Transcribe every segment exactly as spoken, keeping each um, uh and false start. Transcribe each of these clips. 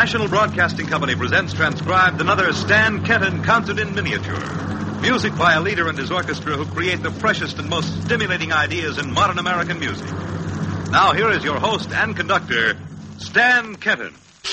National Broadcasting Company presents transcribed another Stan Kenton concert in miniature. Music by a leader and his orchestra who create the freshest and most stimulating ideas in modern American music. Now here is your host and conductor, Stan Kenton.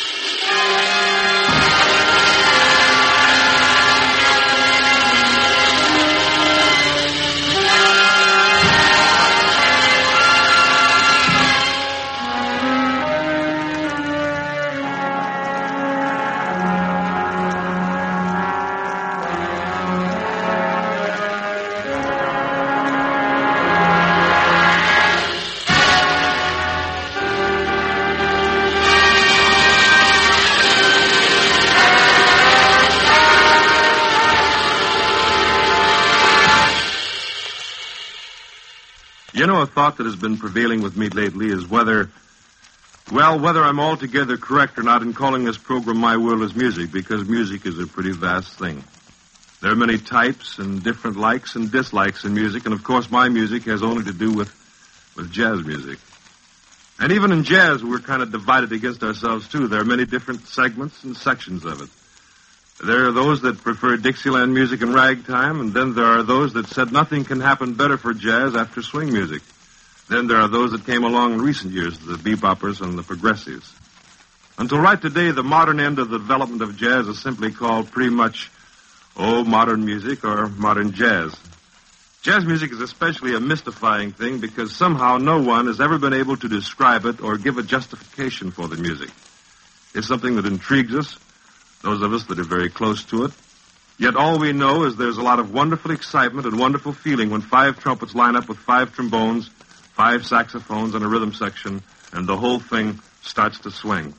You know, a thought that has been prevailing with me lately is whether, well, whether I'm altogether correct or not in calling this program My World is Music, because music is a pretty vast thing. There are many types and different likes and dislikes in music, and of course my music has only to do with, with jazz music. And even in jazz, we're kind of divided against ourselves, too. There are many different segments and sections of it. There are those that prefer Dixieland music and ragtime, and then there are those that said nothing can happen better for jazz after swing music. Then there are those that came along in recent years, the beboppers and the progressives. Until right today, the modern end of the development of jazz is simply called pretty much, oh, modern music or modern jazz. Jazz music is especially a mystifying thing because somehow no one has ever been able to describe it or give a justification for the music. It's something that intrigues us, those of us that are very close to it. Yet all we know is there's a lot of wonderful excitement and wonderful feeling when five trumpets line up with five trombones, five saxophones, and a rhythm section, and the whole thing starts to swing.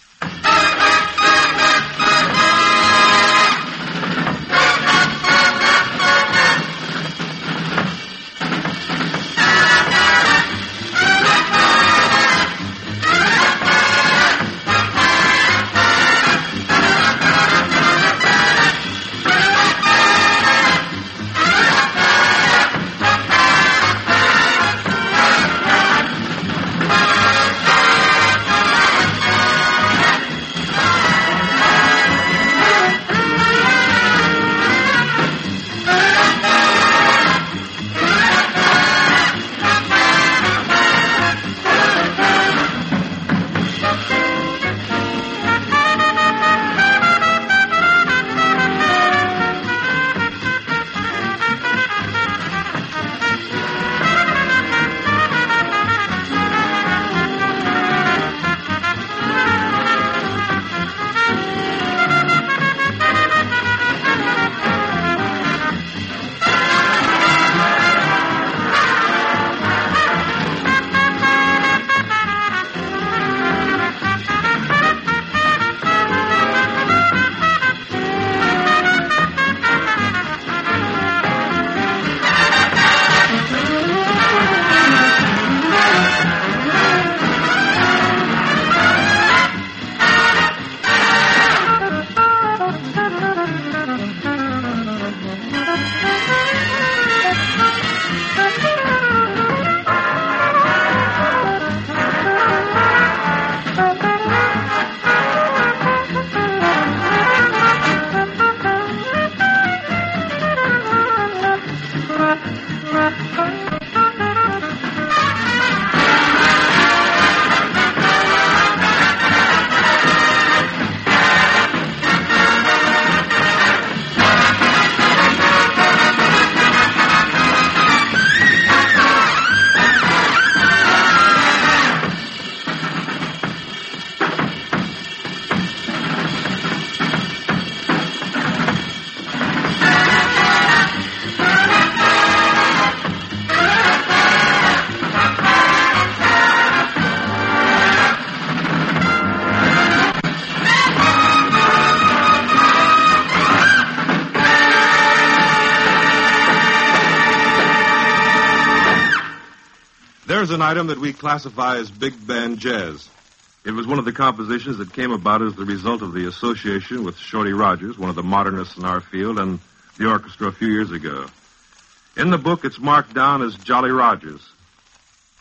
There's an item that we classify as big band jazz. It was one of the compositions that came about as the result of the association with Shorty Rogers, one of the modernists in our field, and the orchestra a few years ago. In the book, it's marked down as Jolly Rogers.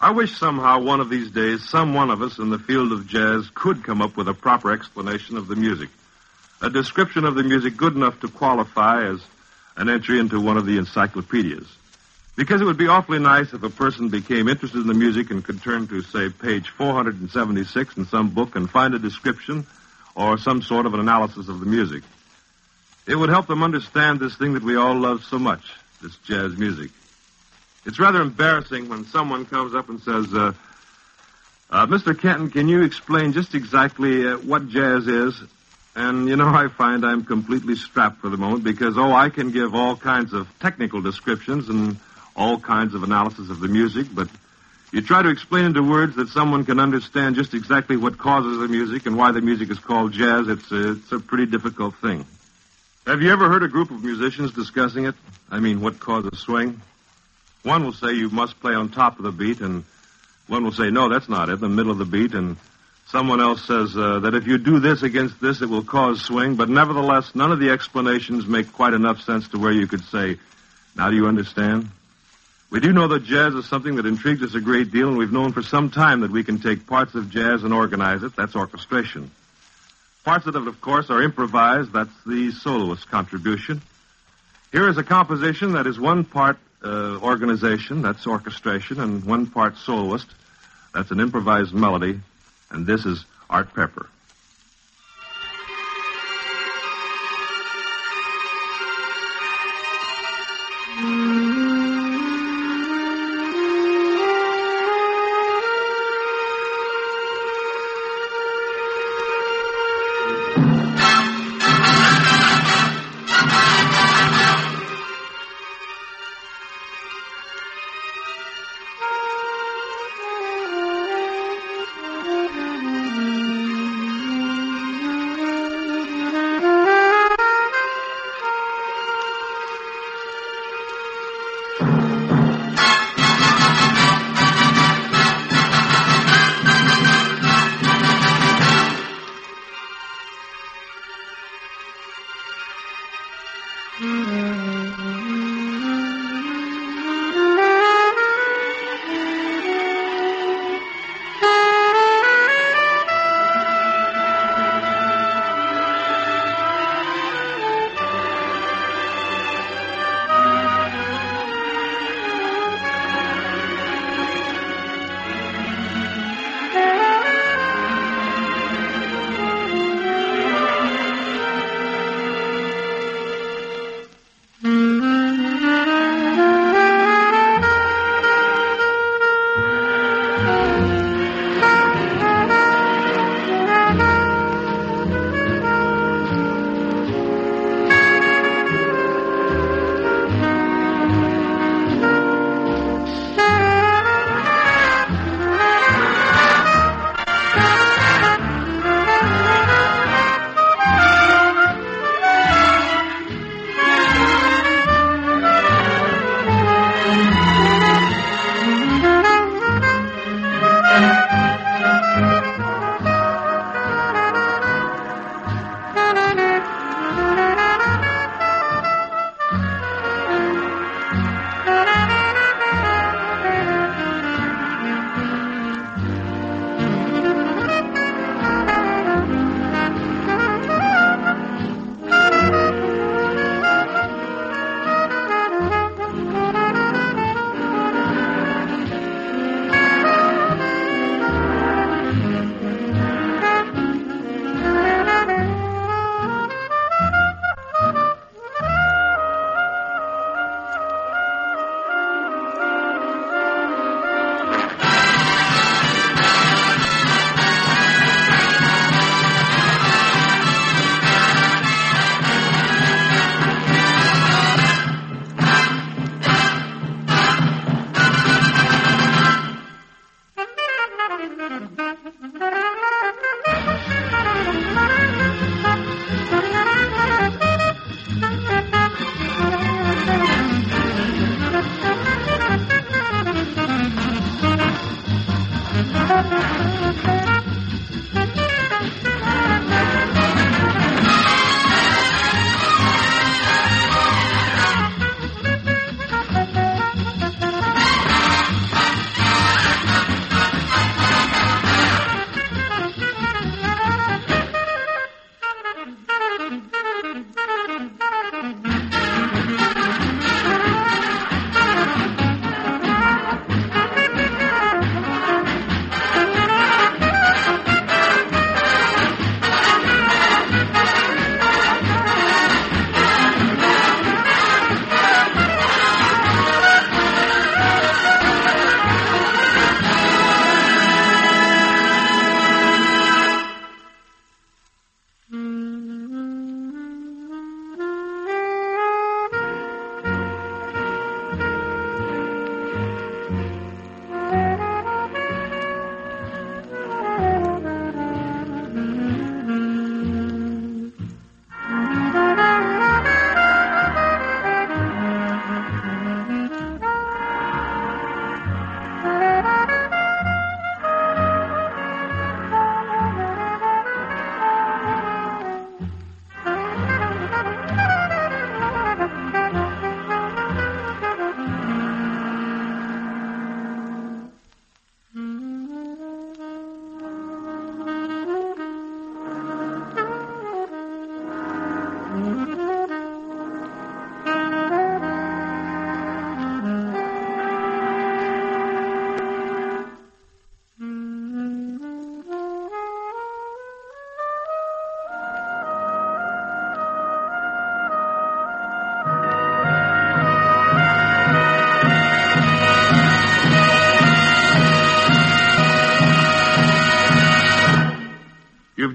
I wish somehow one of these days some one of us in the field of jazz could come up with a proper explanation of the music. A description of the music good enough to qualify as an entry into one of the encyclopedias. Because it would be awfully nice if a person became interested in the music and could turn to, say, page four hundred seventy-six in some book and find a description or some sort of an analysis of the music. It would help them understand this thing that we all love so much, this jazz music. It's rather embarrassing when someone comes up and says, uh, uh, Mister Kenton, can you explain just exactly uh, what jazz is? And, you know, I find I'm completely strapped for the moment because, oh, I can give all kinds of technical descriptions and all kinds of analysis of the music, but you try to explain into words that someone can understand just exactly what causes the music and why the music is called jazz, it's a, it's a pretty difficult thing. Have you ever heard a group of musicians discussing it? I mean, what causes swing? One will say you must play on top of the beat, and one will say, no, that's not it, in the middle of the beat, and someone else says uh, that if you do this against this, it will cause swing, but nevertheless, none of the explanations make quite enough sense to where you could say, now do you understand? We do know that jazz is something that intrigues us a great deal, and we've known for some time that we can take parts of jazz and organize it. That's orchestration. Parts of it, of course, are improvised. That's the soloist's contribution. Here is a composition that is one part uh, organization, that's orchestration, and one part soloist. That's an improvised melody, and this is Art Pepper.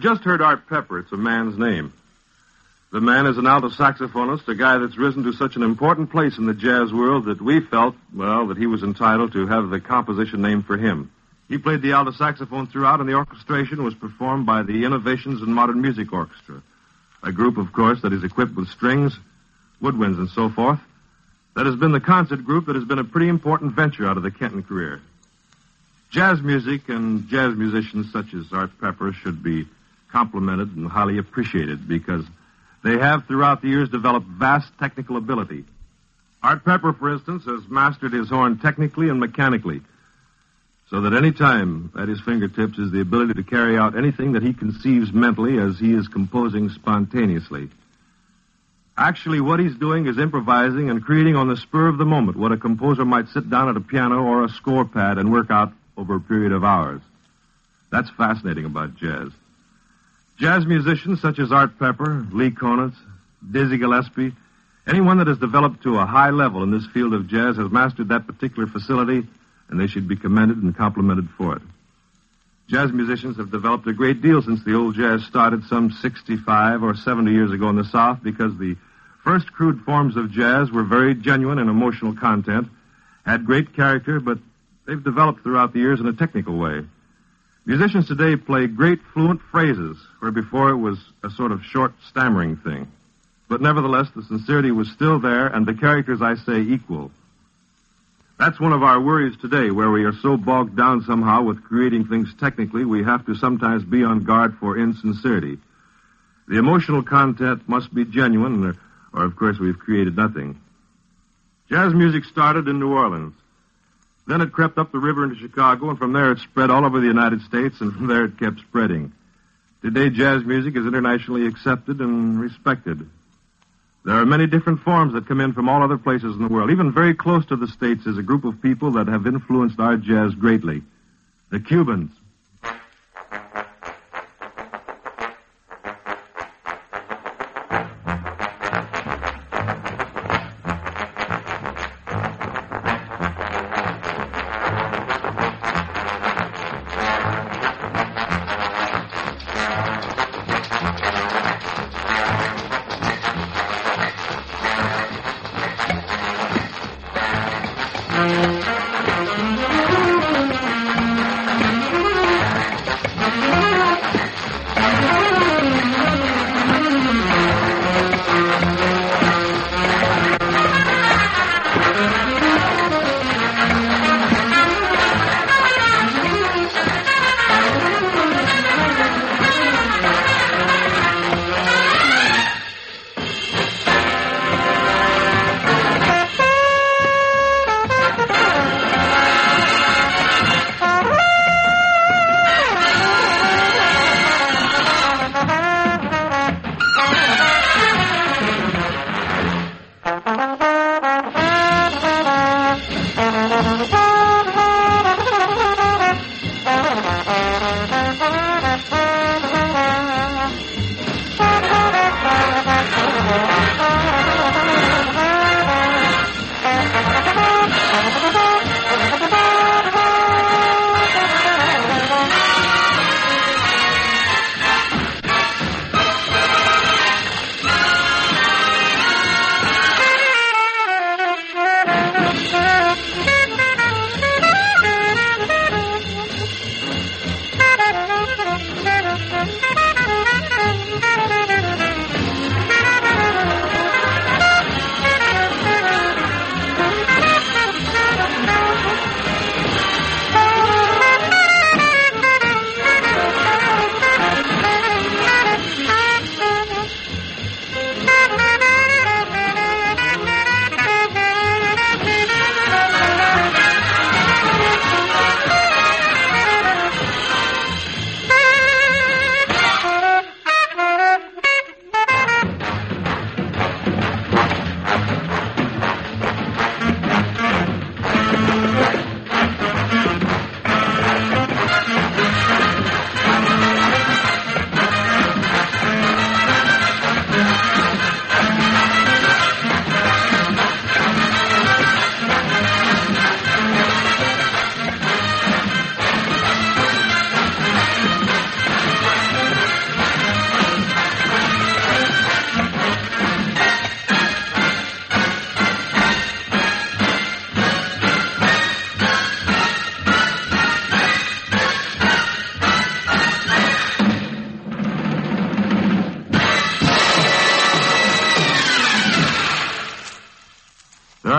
just heard Art Pepper. It's a man's name. The man is an alto saxophonist, a guy that's risen to such an important place in the jazz world that we felt, well, that he was entitled to have the composition named for him. He played the alto saxophone throughout, and the orchestration was performed by the Innovations in Modern Music Orchestra, a group, of course, that is equipped with strings, woodwinds, and so forth. That has been the concert group that has been a pretty important venture out of the Kenton career. Jazz music and jazz musicians such as Art Pepper should be complimented and highly appreciated because they have, throughout the years, developed vast technical ability. Art Pepper, for instance, has mastered his horn technically and mechanically, so that any time at his fingertips is the ability to carry out anything that he conceives mentally as he is composing spontaneously. Actually, what he's doing is improvising and creating on the spur of the moment what a composer might sit down at a piano or a score pad and work out over a period of hours. That's fascinating about jazz. Jazz musicians such as Art Pepper, Lee Konitz, Dizzy Gillespie, anyone that has developed to a high level in this field of jazz has mastered that particular facility, and they should be commended and complimented for it. Jazz musicians have developed a great deal since the old jazz started some sixty-five or seventy years ago in the South because the first crude forms of jazz were very genuine in emotional content, had great character, but they've developed throughout the years in a technical way. Musicians today play great fluent phrases, where before it was a sort of short stammering thing. But nevertheless, the sincerity was still there, and the characters, I say, equal. That's one of our worries today, where we are so bogged down somehow with creating things technically, we have to sometimes be on guard for insincerity. The emotional content must be genuine, or, or of course, we've created nothing. Jazz music started in New Orleans. Then it crept up the river into Chicago, and from there it spread all over the United States, and from there it kept spreading. Today, jazz music is internationally accepted and respected. There are many different forms that come in from all other places in the world. Even very close to the States is a group of people that have influenced our jazz greatly. The Cubans.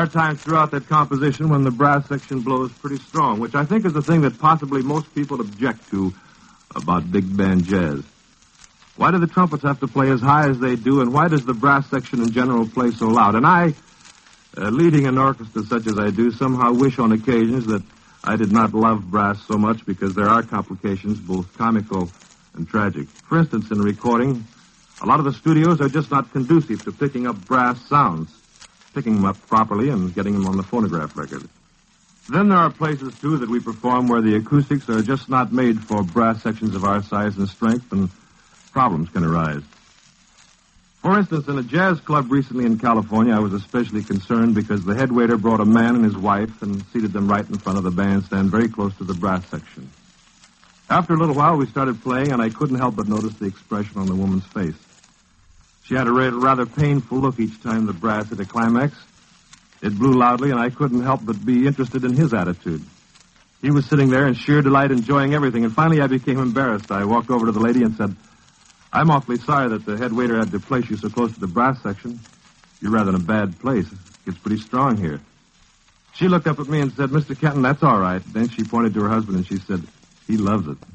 are times throughout that composition when the brass section blows pretty strong, which I think is the thing that possibly most people object to about big band jazz. Why do the trumpets have to play as high as they do, and why does the brass section in general play so loud? And I, uh, leading an orchestra such as I do, somehow wish on occasions that I did not love brass so much, because there are complications, both comical and tragic. For instance, in recording, a lot of the studios are just not conducive to picking up brass sounds, picking them up properly and getting them on the phonograph record. Then there are places, too, that we perform where the acoustics are just not made for brass sections of our size and strength, and problems can arise. For instance, in a jazz club recently in California, I was especially concerned because the head waiter brought a man and his wife and seated them right in front of the bandstand, very close to the brass section. After a little while, we started playing, and I couldn't help but notice the expression on the woman's face. She had a rather painful look each time the brass hit a climax. It blew loudly, and I couldn't help but be interested in his attitude. He was sitting there in sheer delight, enjoying everything, and finally I became embarrassed. I walked over to the lady and said, "I'm awfully sorry that the head waiter had to place you so close to the brass section. You're rather in a bad place. It gets pretty strong here." She looked up at me and said, "Mister Kenton, that's all right." Then she pointed to her husband and she said, "He loves it."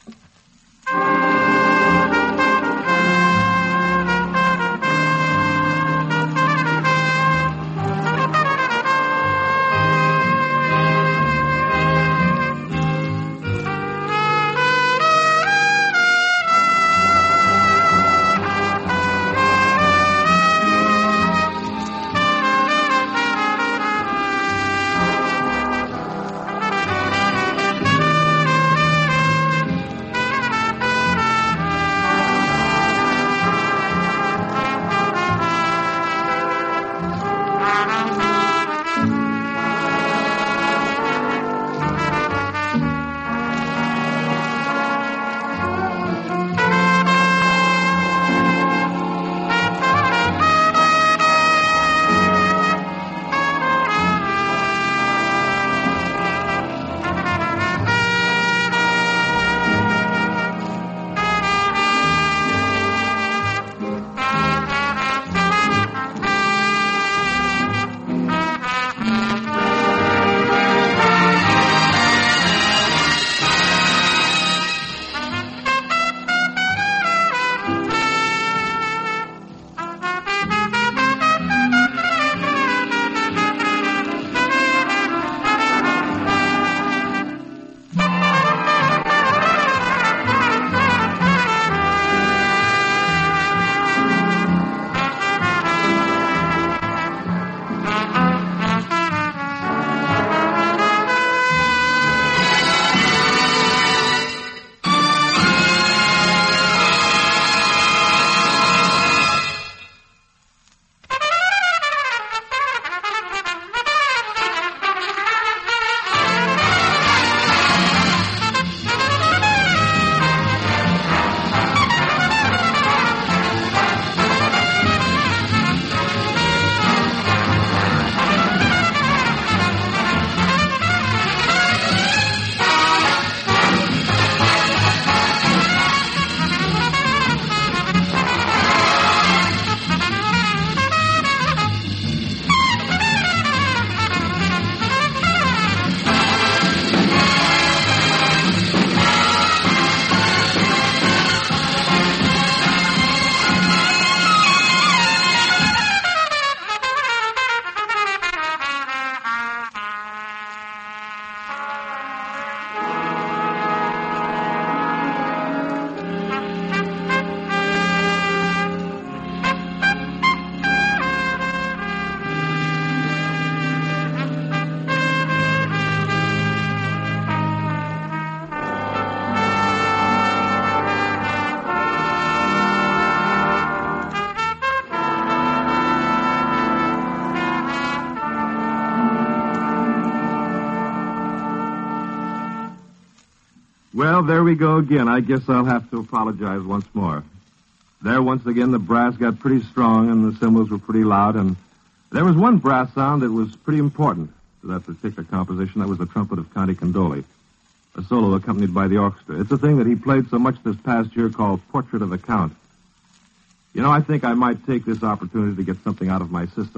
Well, there we go again. I guess I'll have to apologize once more. There, once again, the brass got pretty strong and the cymbals were pretty loud, and there was one brass sound that was pretty important to that particular composition. That was the trumpet of Conte Condoli, a solo accompanied by the orchestra. It's a thing that he played so much this past year called Portrait of the Count. You know, I think I might take this opportunity to get something out of my system.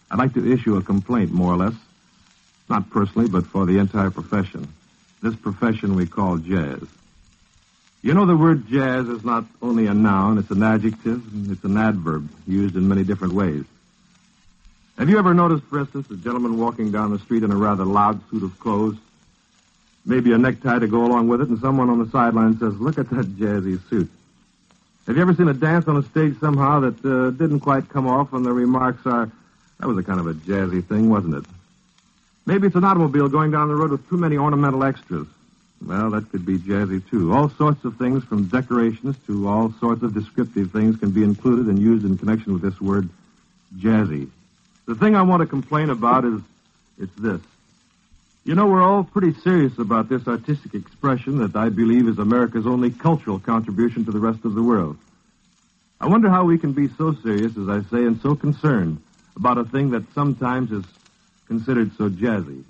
I'd like to issue a complaint, more or less. Not personally, but for the entire profession. This profession we call jazz. You know, the word jazz is not only a noun, it's an adjective, and it's an adverb used in many different ways. Have you ever noticed, for instance, a gentleman walking down the street in a rather loud suit of clothes, maybe a necktie to go along with it, and someone on the sideline says, "Look at that jazzy suit." Have you ever seen a dance on a stage somehow that uh, didn't quite come off, and the remarks are, "That was a kind of a jazzy thing, wasn't it?" Maybe it's an automobile going down the road with too many ornamental extras. Well, that could be jazzy, too. All sorts of things, from decorations to all sorts of descriptive things, can be included and used in connection with this word, jazzy. The thing I want to complain about is, it's this. You know, we're all pretty serious about this artistic expression that I believe is America's only cultural contribution to the rest of the world. I wonder how we can be so serious, as I say, and so concerned about a thing that sometimes is considered so jazzy.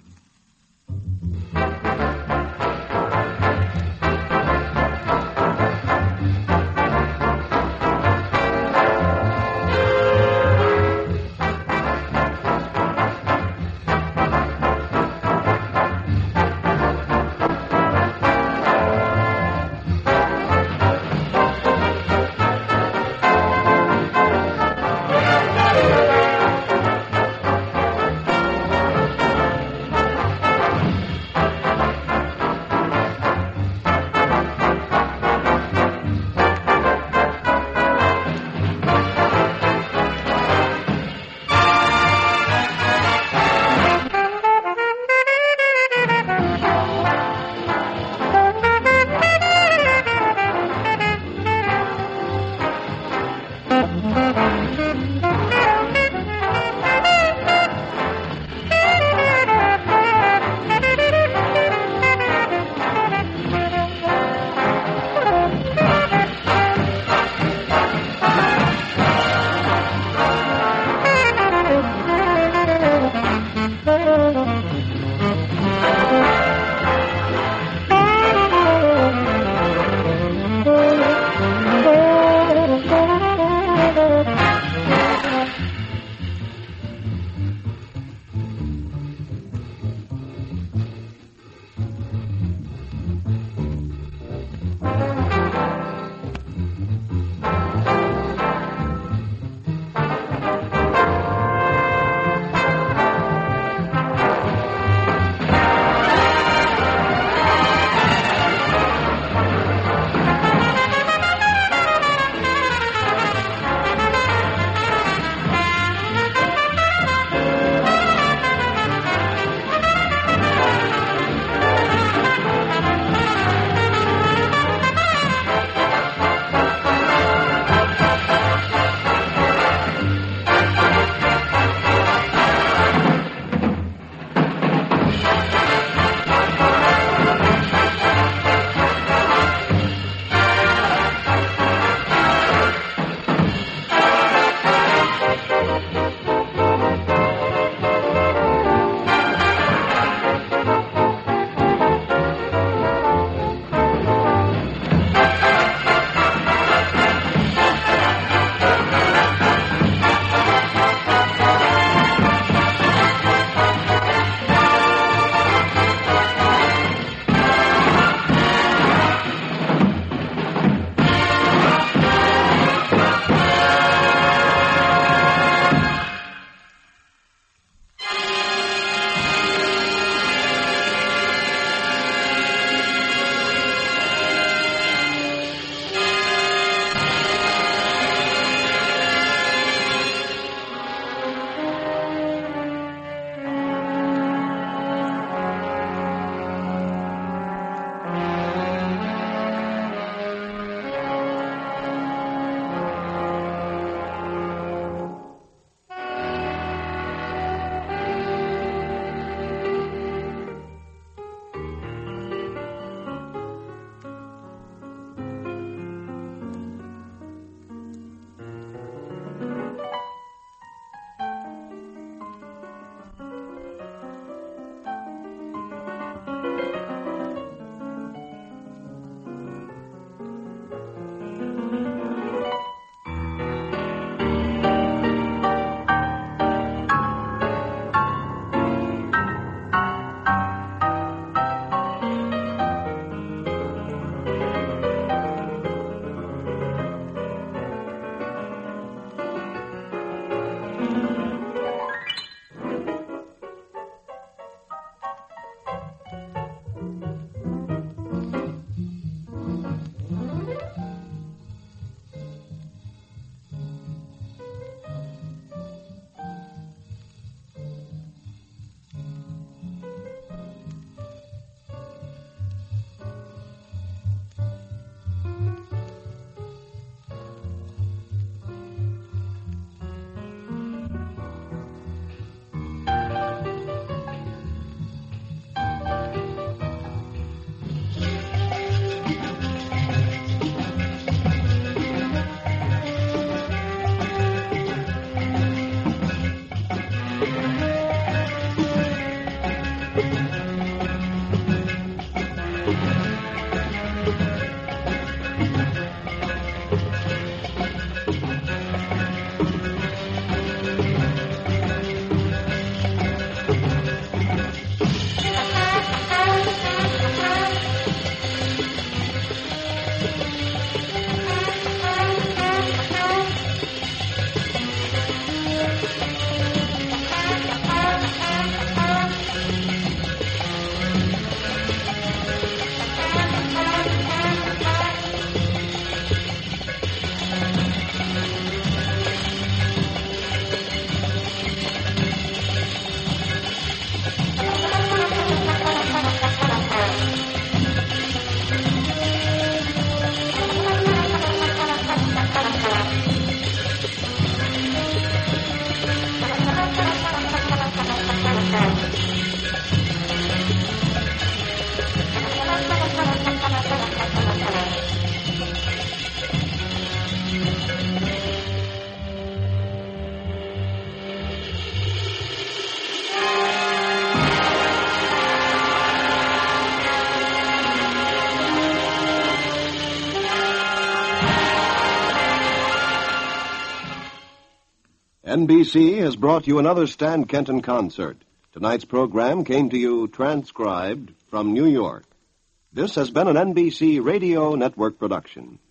N B C has brought you another Stan Kenton concert. Tonight's program came to you transcribed from New York. This has been an N B C Radio Network production.